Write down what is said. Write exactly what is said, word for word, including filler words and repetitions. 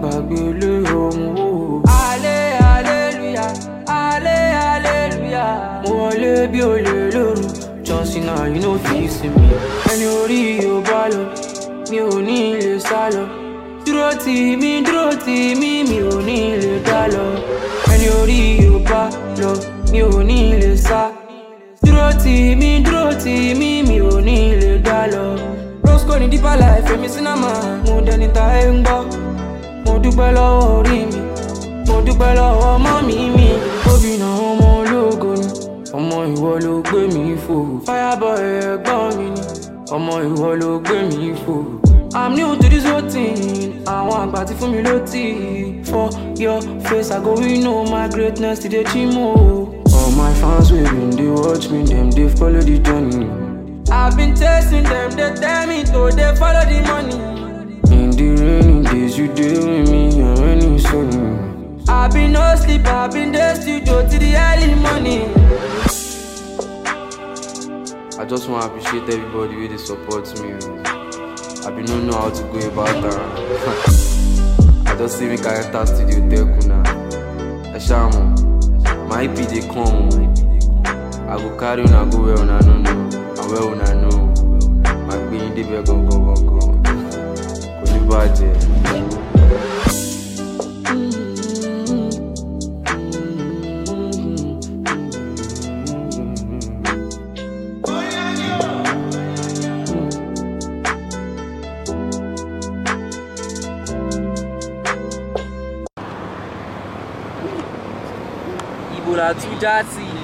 gbàgbé ilé ọmọ. Ale hallelujah, ale hallelujah. Mo wọlé bí olè lóru, John Cena you no fit see me. Ẹni orí yóò bá lọ, mi ò ní lè sá lọ. Dúró tì mí, dúró tì mí, mi ò ní lè dá lọ. Ẹni orí yóò bá lọ, mi ò ní lè sá. Dúró tì mí, dúró tì mí, mi ò ní lè dá lọ. Roscoe ní deeper life, èmi sinamá, mo dẹni ta ẹ ń gbọ́. Mo dúpẹ́ lọ́wọ́ orí mi, mo dúpẹ́ lọ́wọ́ mọ́mí mi. Obìnrin ọmọ ológo ni, ọmọ ìwọ ló gbé mi fò. Fireboy ẹ̀gbọ́n mi ni, ọmọ ìwọ ló gbé mi fò. I'm new to this whole thing, àwọn àgbà ti fún mi lótì. For your face I go win know my greatness to the chimo. All my fans wey been dey watch me, dem dey follow the journey. I've been chasing them, they tell me to they follow the money. In the rainy days you dey with me, and when it's sunny. I've been no sleep, I've been there studio till the early morning. I just want to appreciate everybody wey dey support me. I been no know how to go about that. I just say make I enter studio tell kuna. I shamo, my E P dey come. I go carry una go where una no know, and where una know. My gbin dey be go go go go. Kò ní bàjẹ́. Ibo la tún já sí.